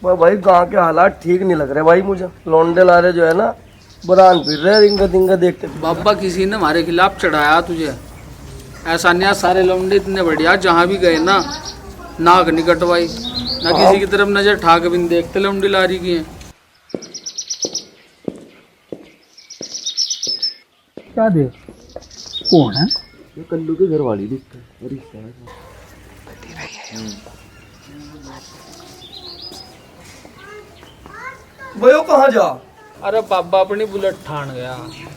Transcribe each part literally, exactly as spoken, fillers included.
मैं भाई गांव के हालात ठीक नहीं लग रहे भाई मुझे। लौंडे लारे जो है ना बुरान फिर रहे रिंगा दिंगा देखते। बाबा किसी ने हमारे खिलाफ चढ़ाया तुझे, ऐसा नहीं। सारे लौंडे इतने बढ़िया, जहाँ भी गए ना नाक नहीं कटवाई, ना किसी की तरफ नजर ठाक भी नहीं देखते लौंडी लारी की है। क्या दे कौन है? ये कल्लू के घर वाली दिखता है। भयो कहाँ जा? अरे बाबा अपनी बुलेट ठान गया।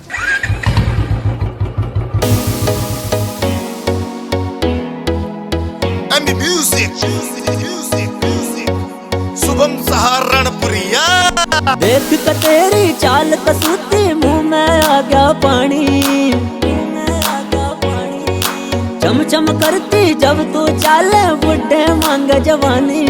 And the music, music, music, Shubham सहारणपुरिया। देख के तेरी चाल कसूती मुंह में आ गया पानी, चम चम करती जब तू चाले बुढ़े मांग जवानी।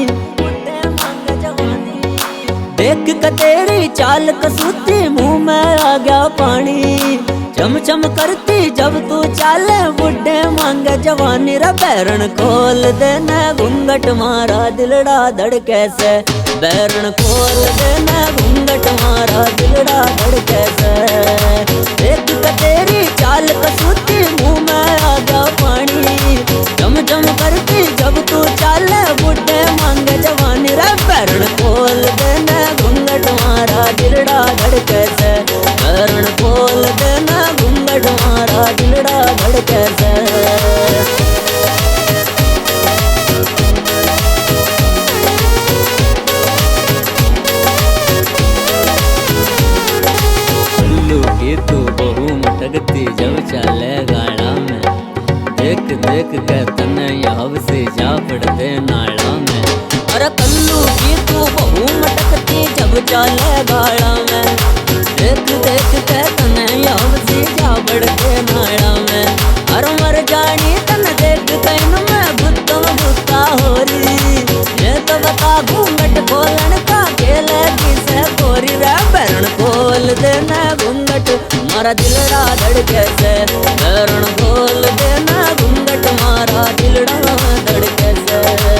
देख के तेरी चाल कसूती मुंह में आ गया पानी, चम चम करती जब तू चाले बुढ़े मांग जवानी। रे बैरन खोल देना घूंघट मारा दिलड़ा धड़के से, बैरन खोल देना घूंघट मारा दिलड़ा धड़के से। देख के तेरी चाल कसूती मुंह में आ गया पानी, चम चम करती जब तू चाले बुढ़े मांग जवानी। रे बैरन खोल देना घूंघट मारा दिलड़ा धड़के से, बैरन खोल देना घूंघट मारा दिलड़ा धड़के से। तू बहु मटकती जब चले गाड़ा में, देख देख के तने यहाँ से जा पड़ते नाला में। अरे कल्लू की तू बहु मटकती जब चले गाड़ा में, देख देख के तने यहाँ से जा पड़ते नाला में। अरे मर जानी तन देख कैन में गुत्ता गुत्ता हो रही, ये तो बता घूंघट खोलन का खेल किसे गोरी। रे बैरन खोल देना घूंघट मारा दिलड़ा धड़के से, बैरन खोल देना घूंघट मारा दिलड़ा धड़के से।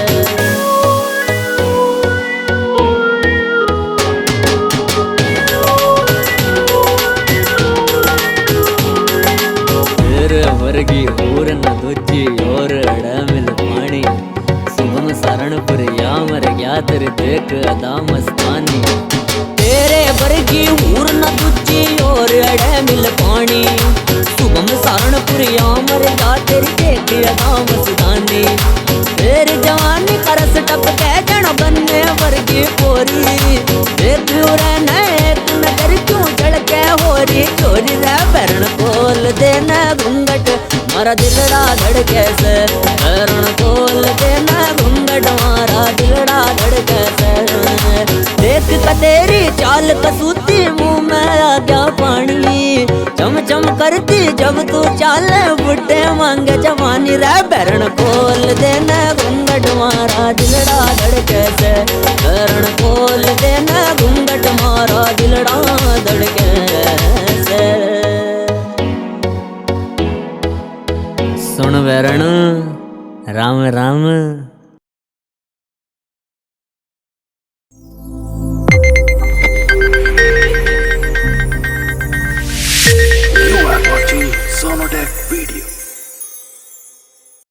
तेरे वर्गी और न दूजी और अड़ा मिल पानी, शुभम सहारणपुर या मर गया तेरे देख अदा मस्तानी। तेरे वर्गी हूर न दूजी और अड़े मिल पानी, शुभम सहारणपुर या मर गया तेरी देख अदा मस्तानी। तेरी जवानी करस टपके जन बनने वर्गी पोरी, देख रहना एक नजर क्यों झड़के होरी चोरी। रे बैरन खोल देना घूंघट मारा दिलड़ा धड़के से, बैरन खोल देना घूंघट मारा दिलड़ा धड़के से। देख के तेरी चाल कसूती मुंह में आ गया पानी, चम चम करती जब तू चाले बुढ़े मांगे जवानी। रे बैरन खोल देना घूंघट मारा दिलड़ा धड़के से, बैरन खोल देना घूंघट मारा दिलड़ा धड़के से। सुन बैरन Ram Ram. You are watching Sonodec video.